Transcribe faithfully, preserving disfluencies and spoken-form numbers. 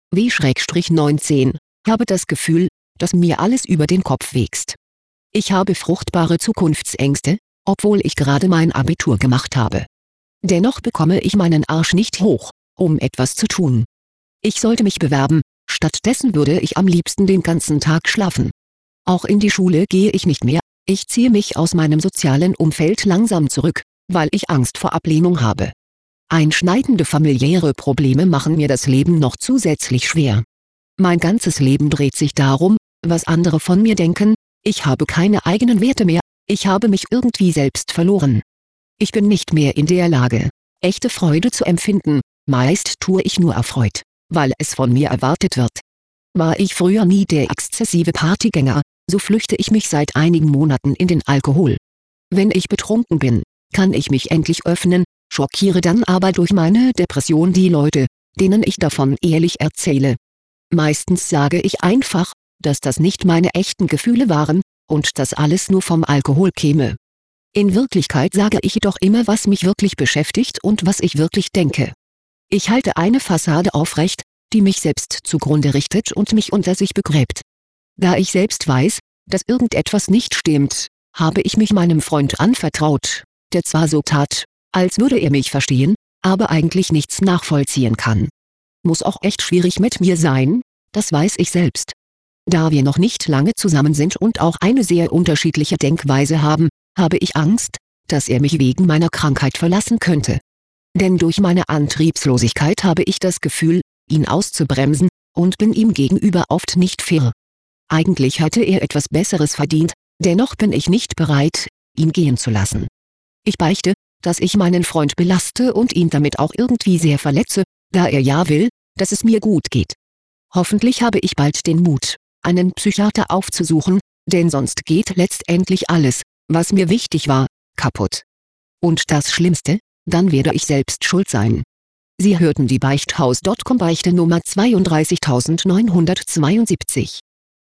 W neunzehn, habe das Gefühl, dass mir alles über den Kopf wächst. Ich habe furchtbare Zukunftsängste, obwohl ich gerade mein Abitur gemacht habe. Dennoch bekomme ich meinen Arsch nicht hoch, um etwas zu tun. Ich sollte mich bewerben, stattdessen würde ich am liebsten den ganzen Tag schlafen. Auch in die Schule gehe ich nicht mehr, ich ziehe mich aus meinem sozialen Umfeld langsam zurück, weil ich Angst vor Ablehnung habe. Einschneidende familiäre Probleme machen mir das Leben noch zusätzlich schwer. Mein ganzes Leben dreht sich darum, was andere von mir denken, ich habe keine eigenen Werte mehr, ich habe mich irgendwie selbst verloren. Ich bin nicht mehr in der Lage, echte Freude zu empfinden, meist tue ich nur erfreut, weil es von mir erwartet wird. War ich früher nie der exzessive Partygänger, so flüchte ich mich seit einigen Monaten in den Alkohol. Wenn ich betrunken bin, kann ich mich endlich öffnen, schockiere dann aber durch meine Depression die Leute, denen ich davon ehrlich erzähle. Meistens sage ich einfach, dass das nicht meine echten Gefühle waren, und dass alles nur vom Alkohol käme. In Wirklichkeit sage ich jedoch immer, was mich wirklich beschäftigt und was ich wirklich denke. Ich halte eine Fassade aufrecht, die mich selbst zugrunde richtet und mich unter sich begräbt. Da ich selbst weiß, dass irgendetwas nicht stimmt, habe ich mich meinem Freund anvertraut, der zwar so tat, als würde er mich verstehen, aber eigentlich nichts nachvollziehen kann. Muss auch echt schwierig mit mir sein, das weiß ich selbst. Da wir noch nicht lange zusammen sind und auch eine sehr unterschiedliche Denkweise haben, habe ich Angst, dass er mich wegen meiner Krankheit verlassen könnte. Denn durch meine Antriebslosigkeit habe ich das Gefühl, ihn auszubremsen, und bin ihm gegenüber oft nicht fair. Eigentlich hätte er etwas Besseres verdient, dennoch bin ich nicht bereit, ihn gehen zu lassen. Ich beichte, dass ich meinen Freund belaste und ihn damit auch irgendwie sehr verletze, da er ja will, dass es mir gut geht. Hoffentlich habe ich bald den Mut, einen Psychiater aufzusuchen, denn sonst geht letztendlich alles, was mir wichtig war, kaputt. Und das Schlimmste, dann werde ich selbst schuld sein. Sie hörten die Beichthaus Punkt com Beichte Nummer zweiunddreißigtausendneunhundertzweiundsiebzig.